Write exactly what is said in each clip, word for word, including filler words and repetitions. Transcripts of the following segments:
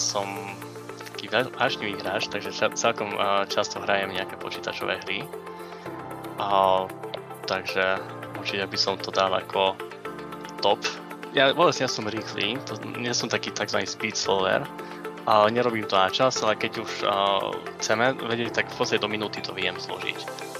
som taký vášnivý hráč, takže celkom často hrajem nejaké počítačové hry. A, takže určite by som to dal ako top. Ja vôbec nie som rýchly, to, nie som taký tzv. Speed solver, ale nerobím to na čas, ale keď už uh, chceme vedieť, tak v podstate do minúty to viem zložiť.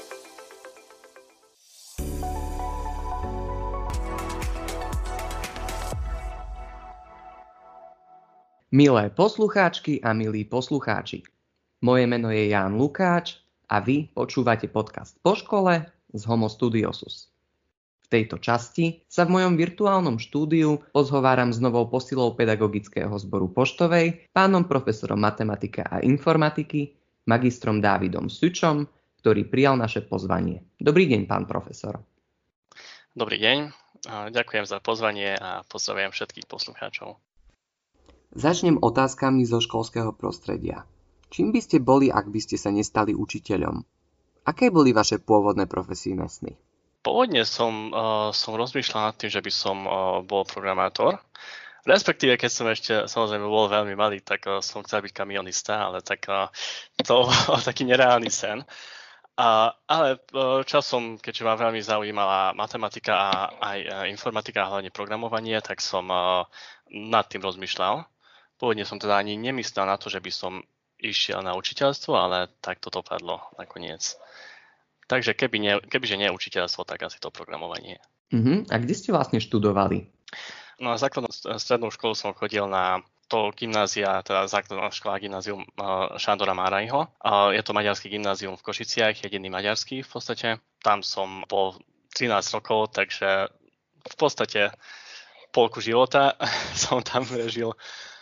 Milé poslucháčky a milí poslucháči, moje meno je Ján Lukáč a vy počúvate podcast Po škole z Homo Studiosus. V tejto časti sa v mojom virtuálnom štúdiu pozhováram s novou posilou pedagogického zboru Poštovej, pánom profesorom matematiky a informatiky, magistrom Dávidom Sučom, ktorý prijal naše pozvanie. Dobrý deň, pán profesor. Dobrý deň, ďakujem za pozvanie a pozdravujem všetkých poslucháčov. Začnem otázkami zo školského prostredia. Čím by ste boli, ak by ste sa nestali učiteľom? Aké boli vaše pôvodné profesijné sny? Pôvodne som, uh, som rozmýšľal nad tým, že by som uh, bol programátor. Respektíve, keď som ešte samozrejme bol veľmi malý, tak uh, som chcel byť kamionista, ale tak uh, to bol taký nereálny sen. Uh, ale uh, časom, keďže ma veľmi zaujímala matematika a aj uh, informatika, a hlavne programovanie, tak som uh, nad tým rozmýšľal. Pôvodne som teda ani nemyslel na to, že by som išiel na učiteľstvo, ale tak to dopadlo nakoniec. Takže keby nie, kebyže nie učiteľstvo, tak asi to programovanie. Uh-huh. A kde ste vlastne študovali? No na základnú strednú školu som chodil na to gymnázia, teda základná škola gymnázium Šandora Márajho. Je to maďarský gymnázium v Košiciach, jediný maďarský v podstate. Tam som bol trinásť rokov, takže v podstate polku života som tam prežil.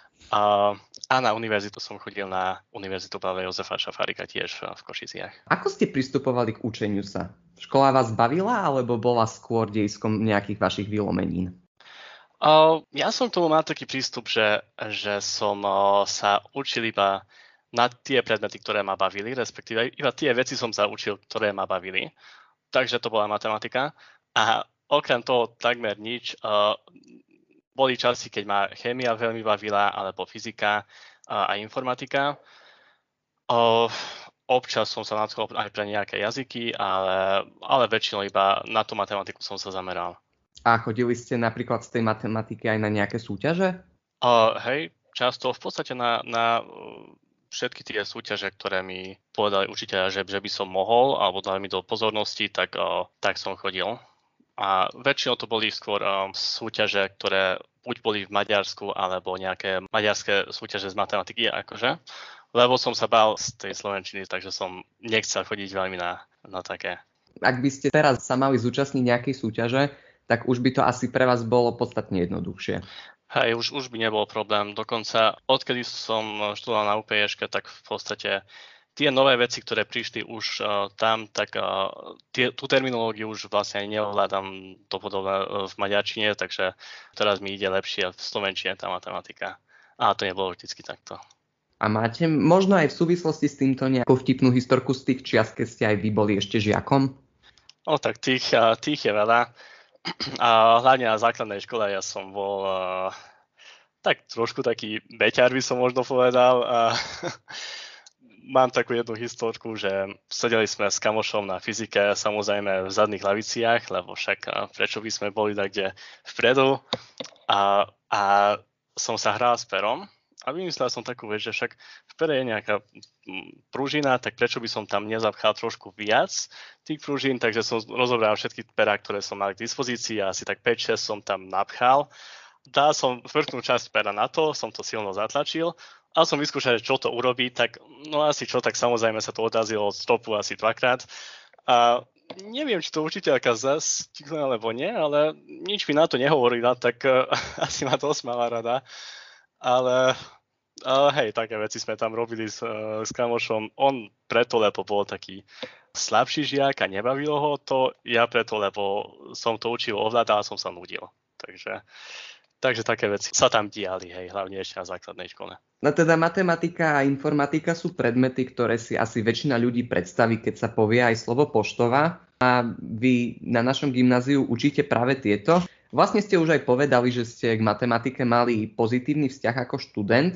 A, a na univerzitu som chodil na Univerzitu Páva Jozefa Šafárika tiež v Košiciach. Ako ste pristupovali k učeniu sa? Škola vás bavila, alebo bola skôr dejskom nejakých vašich vylomenín? Uh, ja som tomu mal taký prístup, že, že som uh, sa učil iba na tie predmety, ktoré ma bavili, respektíve iba tie veci som sa učil, ktoré ma bavili. Takže to bola matematika. A okrem toho takmer nič. Uh, Boli časy, keď ma chémia veľmi bavila, alebo fyzika a, a informatika. O, občas som sa nadchol aj pre nejaké jazyky, ale, ale väčšinou iba na tú matematiku som sa zameral. A chodili ste napríklad z tej matematiky aj na nejaké súťaže? O, hej, často v podstate na, na všetky tie súťaže, ktoré mi povedali učiteľa, že, že by som mohol, alebo dali mi do pozornosti, tak, o, tak som chodil. A väčšinou to boli skôr um, súťaže, ktoré buď boli v Maďarsku, alebo nejaké maďarské súťaže z matematiky, akože. Lebo som sa bál z tej slovenčiny, takže som nechcel chodiť veľmi na, na také. Ak by ste teraz sa mali zúčastniť nejakej súťaže, tak už by to asi pre vás bolo podstatne jednoduchšie. Hej, už, už by nebol problém. Dokonca odkedy som študoval na ú pé eške, tak v podstate tie nové veci, ktoré prišli už uh, tam, tak uh, tie, tú terminológiu už vlastne aj neovládam to podobné uh, v maďarčine, takže teraz mi ide lepšie v slovenčine tá matematika. A to nebolo vždycky takto. A máte možno aj v súvislosti s týmto nejakú vtipnú historku z tých čias, keď ste aj vy boli ešte žiakom? No tak tých, uh, tých je veľa. A hlavne na základnej škole ja som bol uh, tak trošku taký beťar, by som možno povedal. Uh, Mám takú jednu historku, že sedeli sme s kamošom na fyzike, samozrejme v zadných laviciach, lebo však prečo by sme boli takde vpredu. A, a som sa hral s perom a vymyslel som takú vec, že však v pere je nejaká pružina, tak prečo by som tam nezapchal trošku viac tých pružín, takže som rozobral všetky perá, ktoré som mal k dispozícii a asi tak päť šesť som tam napchal. Dal som vrchnú časť pera na to, som to silno zatlačil. A som vyskúšal, čo to urobí, tak no asi čo, tak samozrejme sa to odrazilo od stopu asi dvakrát. A neviem, či to učiteľka zastihla, alebo nie, ale nič mi na to nehovorila, tak uh, asi ma to osmala rada. Ale uh, hej, také veci sme tam robili s, uh, s kamošom. On preto, lebo bol taký slabší žiak a nebavilo ho to, ja preto, lebo som to učil, ovládal a som sa nudil. Takže... Takže také veci sa tam diali, hej, hlavne ešte na základnej škole. No teda matematika a informatika sú predmety, ktoré si asi väčšina ľudí predstaví, keď sa povie aj slovo poštová. A vy na našom gymnáziu učíte práve tieto. Vlastne ste už aj povedali, že ste k matematike mali pozitívny vzťah ako študent.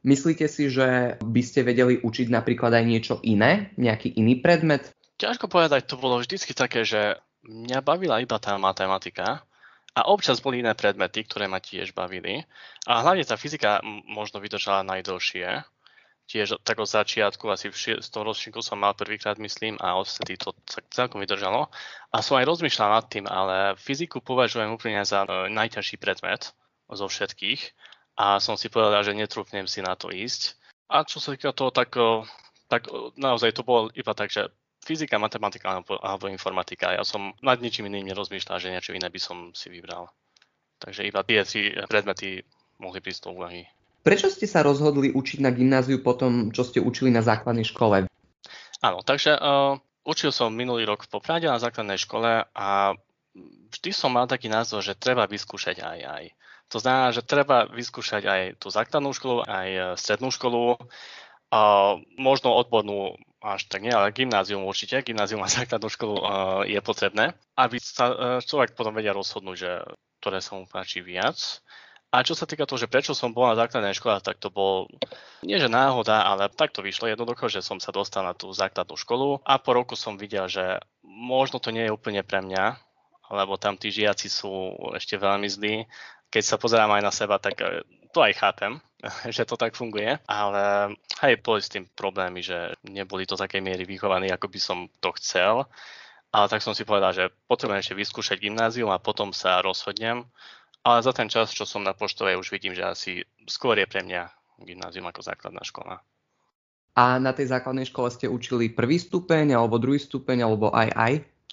Myslíte si, že by ste vedeli učiť napríklad aj niečo iné, nejaký iný predmet? Ťažko povedať, to bolo vždycky také, že mňa bavila iba tá matematika a občas boli iné predmety, ktoré ma tiež bavili. A hlavne tá fyzika možno vydržala najdlhšie. Tiež tak od začiatku, asi v šiestom ročníku som mal prvýkrát, myslím, a odvtedy to celkom vydržalo. A som aj rozmýšľal nad tým, ale fyziku považujem úplne za najťažší predmet zo všetkých. A som si povedal, že netrúfnem si na to ísť. A čo sa týka toho, tak, tak naozaj to bolo iba tak, že fyzika, matematika alebo, alebo informatika. Ja som nad ničím iným nerozmýšľal, že niečo iné by som si vybral. Takže iba tie tri predmety mohli prísť do úvahy. Prečo ste sa rozhodli učiť na gymnáziu po tom, čo ste učili na základnej škole? Áno, takže uh, učil som minulý rok v Poprade na základnej škole a vždy som mal taký názor, že treba vyskúšať aj aj. To znamená, že treba vyskúšať aj tú základnú školu, aj strednú školu, uh, možno odbornú až tak nie, ale gymnázium určite, gymnázium a základnú školu uh, je potrebné, aby sa uh, človek potom vedia rozhodnúť, že ktoré sa mu páči viac. A čo sa týka toho, že prečo som bol na základnej škole, tak to bol nie že náhoda, ale tak to vyšlo jednoducho, že som sa dostal na tú základnú školu a po roku som videl, že možno to nie je úplne pre mňa, lebo tam tí žiaci sú ešte veľmi zlí. Keď sa pozerám aj na seba, tak to aj chápem, že to tak funguje, ale aj boli s tým problémy, že neboli do takej miery vychovaní, ako by som to chcel. Ale tak som si povedal, že potrebujem ešte vyskúšať gymnázium a potom sa rozhodnem. Ale za ten čas, čo som na Poštovej, už vidím, že asi skôr je pre mňa gymnázium ako základná škola. A na tej základnej škole ste učili prvý stupeň, alebo druhý stupeň, alebo aj aj?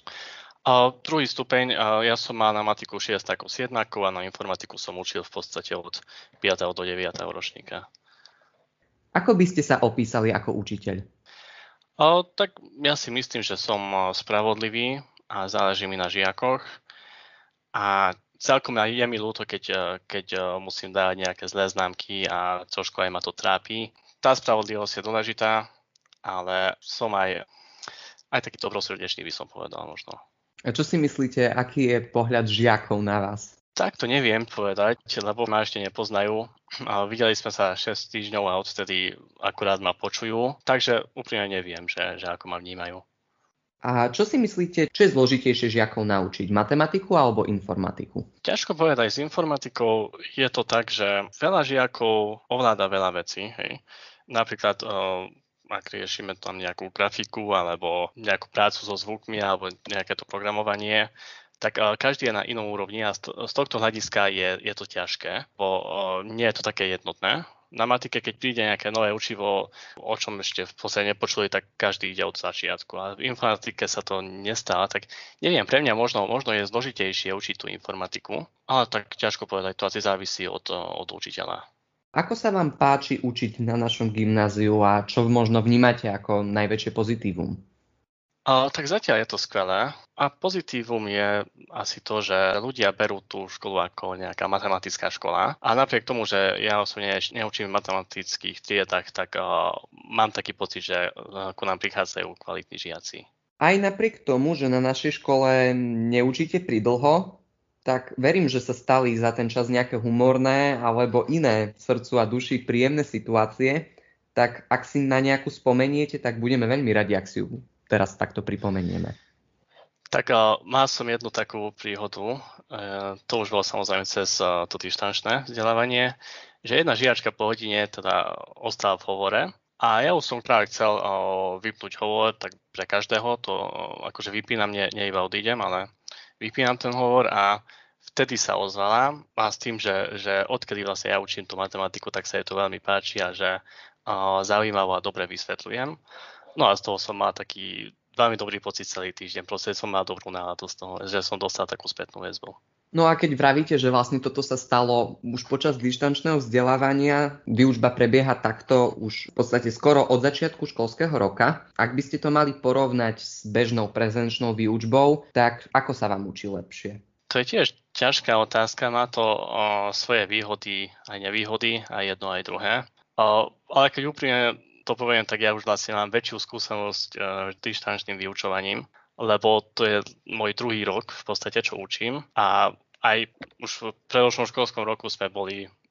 A druhý stupeň, ja som mal na matiku šiestakov, siedmakov a na informatiku som učil v podstate od piateho do deviateho ročníka. Ako by ste sa opísali ako učiteľ? A, tak ja si myslím, že som spravodlivý a záleží mi na žiakoch. A celkom je mi ľúto, keď, keď musím dávať nejaké zlé známky a trošku aj ma to trápi. Tá spravodlivosť je dôležitá, ale som aj, aj taký dobrosrdečný, by som povedal možno. A čo si myslíte, aký je pohľad žiakov na vás? Tak to neviem povedať, lebo ma ešte nepoznajú. Videli sme sa šesť týždňov a odtedy akurát ma počujú, takže úplne neviem, že, že ako ma vnímajú. A čo si myslíte, čo je zložitejšie žiakov naučiť? Matematiku alebo informatiku? Ťažko povedať, s informatikou je to tak, že veľa žiakov ovláda veľa vecí. Hej. Napríklad, ak riešime tam nejakú grafiku alebo nejakú prácu so zvukmi alebo nejaké to programovanie, tak každý je na inom úrovni a z tohto hľadiska je, je to ťažké, bo nie je to také jednotné. Na matike, keď príde nejaké nové učivo, o čom ešte v podstate nepočuli, tak každý ide od začiatku. A v informatike sa to nestáva, tak neviem, pre mňa možno, možno je zložitejšie učiť tú informatiku, ale tak ťažko povedať, to asi závisí od, od učiteľa. Ako sa vám páči učiť na našom gymnáziu a čo možno vnímate ako najväčšie pozitívum? A, tak zatiaľ je to skvelé a pozitívum je asi to, že ľudia berú tú školu ako nejaká matematická škola a napriek tomu, že ja osobne neučím v matematických triedách, tak uh, mám taký pocit, že uh, ku nám prichádzajú kvalitní žiaci. Aj napriek tomu, že na našej škole neučíte pridlho, tak verím, že sa stali za ten čas nejaké humorné alebo iné srdcu a duši príjemné situácie, tak ak si na nejakú spomeniete, tak budeme veľmi radi, ak si ju teraz takto pripomenieme. Tak uh, mal som jednu takú príhodu, uh, to už bolo samozrejme cez uh, to dištančné vzdelávanie, že jedna žiačka po hodine teda ostala v hovore a ja už som práve chcel uh, vypnúť hovor, tak pre každého to uh, akože vypínam, nie, nie iba odídem, ale vypínam ten hovor a vtedy sa ozvala a s tým, že, že odkedy vlastne ja učím tú matematiku, tak sa jej to veľmi páči a že uh, zaujímavo a dobre vysvetľujem. No a z toho som mal taký veľmi dobrý pocit celý týždeň. Proste som mal dobrú náladu z toho, že som dostal takú spätnú väzbu. No a keď vravíte, že vlastne toto sa stalo už počas dištančného vzdelávania, výučba prebieha takto už v podstate skoro od začiatku školského roka. Ak by ste to mali porovnať s bežnou prezenčnou výučbou, tak ako sa vám učí lepšie? To je tiež ťažká otázka. Má to o, svoje výhody aj nevýhody, aj jedno aj druhé. O, ale keď úprimne to poviem, tak ja už vlastne mám väčšiu skúsenosť s uh, dištančným vyučovaním, lebo to je môj druhý rok v podstate, čo učím. A aj už v predošlom školskom roku sme boli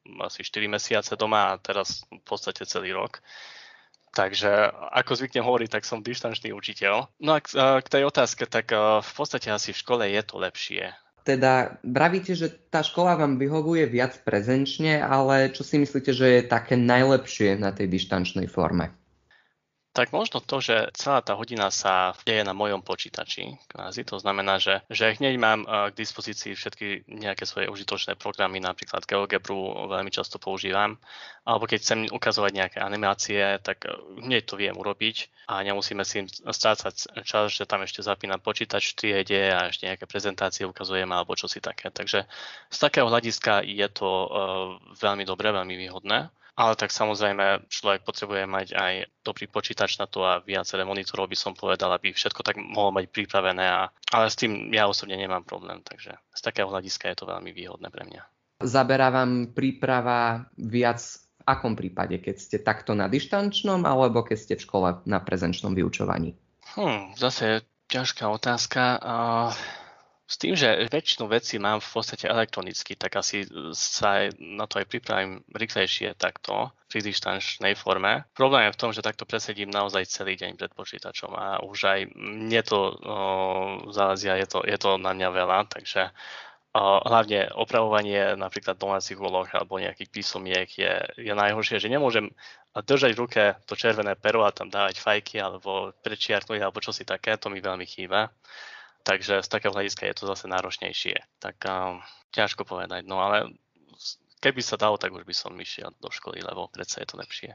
asi štyri mesiace doma a teraz v podstate celý rok. Takže ako zvyknem hovoriť, tak som dištančný učiteľ. No a k, k tej otázke, tak v podstate asi v škole je to lepšie. Teda vravíte, že tá škola vám vyhovuje viac prezenčne, ale čo si myslíte, že je také najlepšie na tej dištančnej forme? Tak možno to, že celá tá hodina sa deje na mojom počítači. Kvázi. To znamená, že, že hneď mám k dispozícii všetky nejaké svoje užitočné programy, napríklad GeoGebru veľmi často používam. Alebo keď chcem ukazovať nejaké animácie, tak hneď to viem urobiť a nemusíme si strácať čas, že tam ešte zapínam počítač v triede a ešte nejaké prezentácie ukazujem alebo čosi také. Takže z takého hľadiska je to uh, veľmi dobré, veľmi výhodné. Ale tak samozrejme človek potrebuje mať aj dobrý počítač na to a viaceré monitorov by som povedal, aby všetko tak mohlo mať pripravené. A, ale s tým ja osobne nemám problém, takže z takého hľadiska je to veľmi výhodné pre mňa. Zaberá vám príprava viac v akom prípade? Keď ste takto na dištančnom alebo keď ste v škole na prezenčnom vyučovaní? Hm, zase ťažká otázka. Uh... S tým, že väčšinu vecí mám v podstate elektronicky, tak asi sa na to aj pripravím rýchlejšie takto, pri dištančnej forme. Problém je v tom, že takto presedím naozaj celý deň pred počítačom a už aj mne to o, zalezia, je to, je to na mňa veľa, takže o, hlavne opravovanie napríklad domácich úloh alebo nejakých písomiek je, je najhoršie, že nemôžem držať v ruke to červené pero a tam dávať fajky alebo prečiarknúť alebo čosi také, to mi veľmi chýba. Takže z takého hľadiska je to zase náročnejšie. Tak um, ťažko povedať, no ale keby sa dalo, tak už by som išiel do školy, lebo predsa je to lepšie.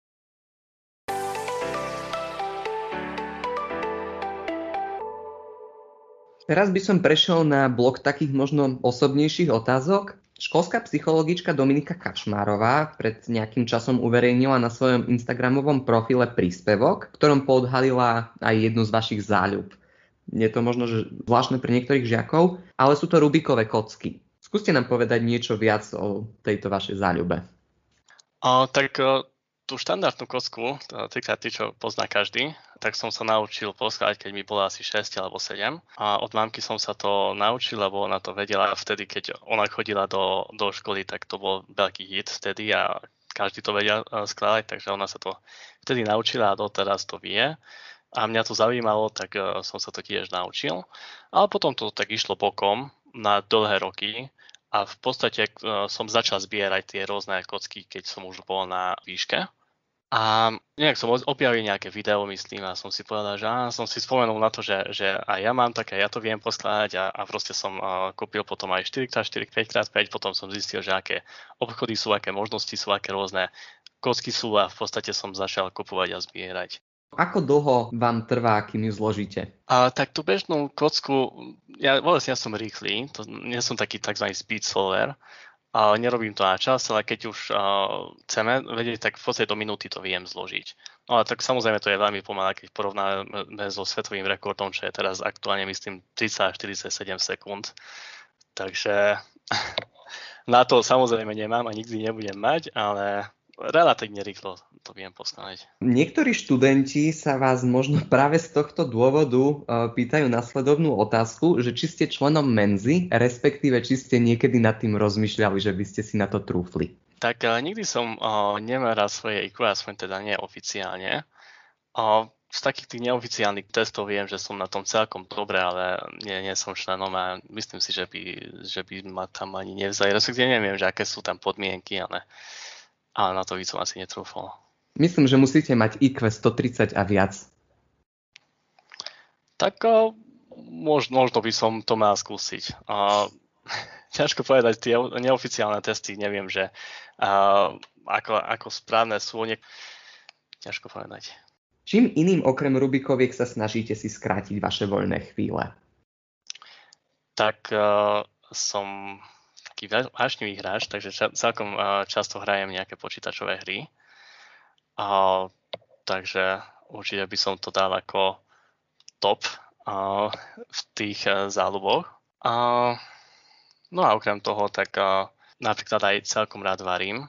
Teraz by som prešiel na blok takých možno osobnejších otázok. Školská psychologička Dominika Kačmárová pred nejakým časom uverejnila na svojom instagramovom profile príspevok, v ktorom poodhalila aj jednu z vašich záľub. Je to možno že zvláštne pre niektorých žiakov, ale sú to Rubikové kocky. Skúste nám povedať niečo viac o tejto vašej záľube. O, tak o, tú štandardnú kocku, tri krát tri, čo pozná každý, tak som sa naučil poskladať, keď mi bolo asi šesť alebo sedem. A od mamky som sa to naučil, lebo ona to vedela vtedy, keď ona chodila do, do školy, tak to bol veľký hit vtedy a každý to vedel skladať, takže ona sa to vtedy naučila a doteraz to vie. A mňa to zaujímalo, tak uh, som sa to tiež naučil. Ale potom to tak išlo bokom na dlhé roky a v podstate uh, som začal zbierať tie rôzne kocky, keď som už bol na výške. A nejak som objavil nejaké video, myslím, a som si povedal, že á, som si spomenul na to, že, že aj ja mám také, ja to viem poskladať a, a proste som uh, kúpil potom aj štyri krát štyri, päť krát päť, potom som zistil, že aké obchody sú, aké možnosti sú, aké rôzne kocky sú a v podstate som začal kupovať a zbierať. Ako dlho vám trvá, kým ju zložíte? A, tak tú bežnú kocku, ja vlastne ja som rýchly, to, nie som taký tzv. Speed solver, a nerobím to na čas, ale keď už a, chceme vedieť, tak v podstate do minúty to viem zložiť. No a tak samozrejme to je veľmi pomalé, keď porovnáme so svetovým rekordom, čo je teraz aktuálne myslím tridsať až štyridsaťsedem sekúnd. Takže na to samozrejme nemám a nikdy nebudem mať, ale relatívne rýchlo to viem poskladať. Niektorí študenti sa vás možno práve z tohto dôvodu pýtajú nasledovnú otázku, že či ste členom Menzy, respektíve či ste niekedy nad tým rozmýšľali, že by ste si na to trúfli. Tak uh, nikdy som uh, nemeral svoje í kvé, aspoň teda neoficiálne. Uh, z takých tých neoficiálnych testov viem, že som na tom celkom dobre, ale nie, nie som členom a myslím si, že by, že by ma tam ani nevzali. Respektíve neviem, že aké sú tam podmienky, ale Ale na to by som asi netrúfol. Myslím, že musíte mať í kvé stotridsať a viac. Tak o, možno, možno by som to mal skúsiť. O, ťažko povedať, tie neoficiálne testy, neviem, že o, ako, ako správne sú. Ne... Ťažko povedať. Čím iným okrem Rubikoviek sa snažíte si skrátiť vaše voľné chvíle? Tak o, som... taký vášnivý hráč, takže ča, celkom uh, často hrajem nejaké počítačové hry. Uh, takže určite by som to dal ako top uh, v tých uh, záľuboch. Uh, no a okrem toho, tak uh, napríklad aj celkom rád varím.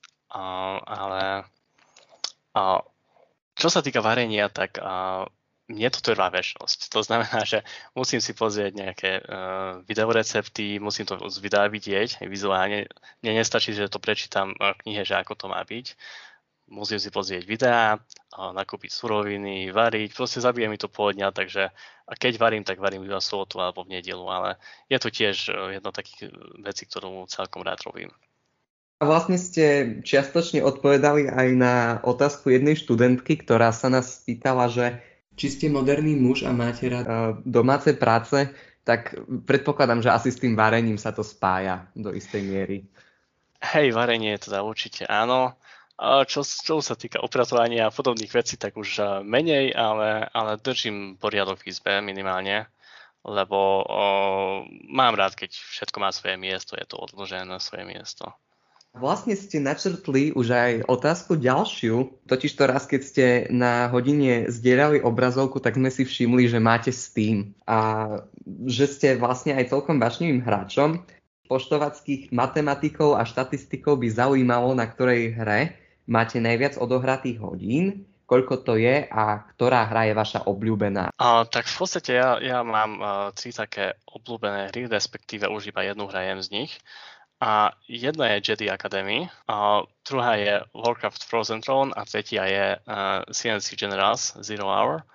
Uh, ale uh, čo sa týka varenia, tak uh, mne to trvá väčnosť. To znamená, že musím si pozrieť nejaké uh, videorecepty, musím to z videa vidieť vizuálne. Mne nestačí, že to prečítam v knihe, že ako to má byť. Musím si pozrieť videá, nakúpiť suroviny, variť. Proste zabije mi to pol dňa, takže a keď varím, tak varím iba v sobotu alebo v nedeľu. Ale je to tiež jedno takých vecí, ktorú celkom rád robím. A vlastne ste čiastočne odpovedali aj na otázku jednej študentky, ktorá sa nás spýtala, že či ste moderný muž a máte rád uh, domáce práce, tak predpokladám, že asi s tým varením sa to spája do istej miery. Hej, varenie teda určite áno. Čo, čo sa týka upratovania a podobných vecí, tak už menej, ale, ale držím poriadok v izbe minimálne, lebo o, mám rád, keď všetko má svoje miesto, je to odložené na svoje miesto. Vlastne ste načrtli už aj otázku ďalšiu, totiž to raz, keď ste na hodine zdieľali obrazovku, tak sme si všimli, že máte Steam a že ste vlastne aj celkom vášnivým hráčom. Poštovackých matematikov a štatistikov by zaujímalo, na ktorej hre máte najviac odohratých hodín, koľko to je a ktorá hra je vaša obľúbená. A, tak v podstate ja, ja mám uh, tri také obľúbené hry, respektíve už iba jednu hrajem z nich. A jedna je Jedi Academy, a druhá je Warcraft Frozen Throne a tretia je uh, C N C Generals Zero Hour.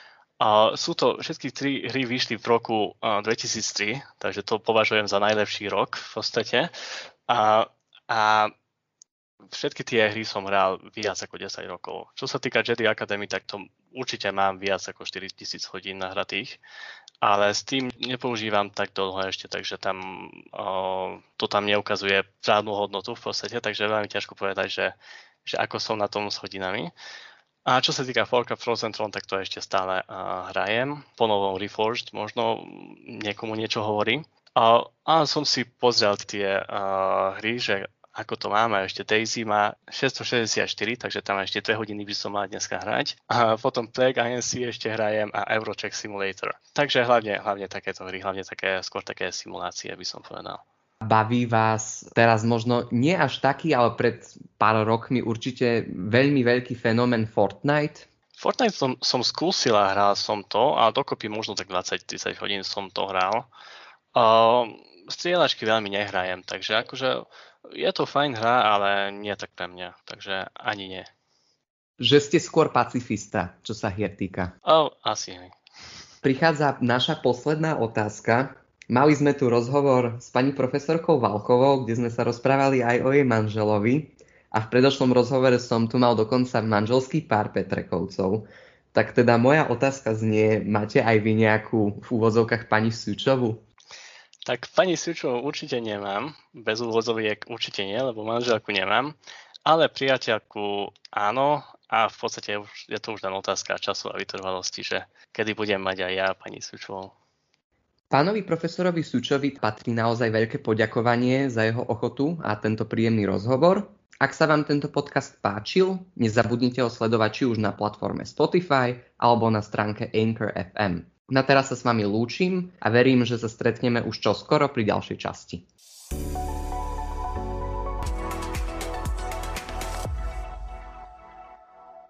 A sú to, všetky tri hry vyšli v roku uh, dvetisíctri, takže to považujem za najlepší rok v podstate. A, a všetky tie hry som hral viac ako desať rokov. Čo sa týka Jedi Academy, tak to určite mám viac ako štyritisíc hodín nahratých. Ale s tým nepoužívam tak dlho ešte, takže tam o, to tam neukazuje žiadnu hodnotu v podstate, takže veľmi ťažko povedať, že, že ako som na tom s hodinami. A čo sa týka Warcraft Frozen Throne, tak to ešte stále uh, hrajem. Po novom Reforged možno niekomu niečo hovorí. A, a som si pozrel tie uh, hry, že ako to máme, ešte Daisy má šesťstošesťdesiatštyri, takže tam ešte dve hodiny by som mal dneska hrať. A potom Plague I N C ešte hrajem a Eurotrack Simulator. Takže hlavne, hlavne takéto hry, hlavne také, skôr také simulácie by som povedal. Baví vás teraz možno nie až taký, ale pred pár rokmi určite veľmi veľký fenomén Fortnite? Fortnite som, som skúsil a hral som to a dokopy možno tak dvadsať tridsať hodín som to hral. Uh, strieľačky veľmi nehrajem, takže akože je to fajn hra, ale nie tak pre mňa, takže ani nie. Že ste skôr pacifista, čo sa hier týka. Oh, asi hej. Prichádza naša posledná otázka. Mali sme tu rozhovor s pani profesorkou Valchovou, kde sme sa rozprávali aj o jej manželovi a v predošlom rozhovore som tu mal dokonca manželský pár Petrekovcov. Tak teda moja otázka znie, máte aj vy nejakú v úvodzovkách pani Sučovu? Tak pani Sučovú určite nemám, bez úvodzoviek určite nie, lebo manželku nemám, ale priateľku áno a v podstate je to už len otázka času a vytrvalosti, že kedy budem mať aj ja pani Sučovú. Pánovi profesorovi Sučovi patrí naozaj veľké poďakovanie za jeho ochotu a tento príjemný rozhovor. Ak sa vám tento podcast páčil, nezabudnite ho sledovať či už na platforme Spotify alebo na stránke Anchor bodka ef em. Na teraz sa s vami lúčim a verím, že sa stretneme už čoskoro pri ďalšej časti.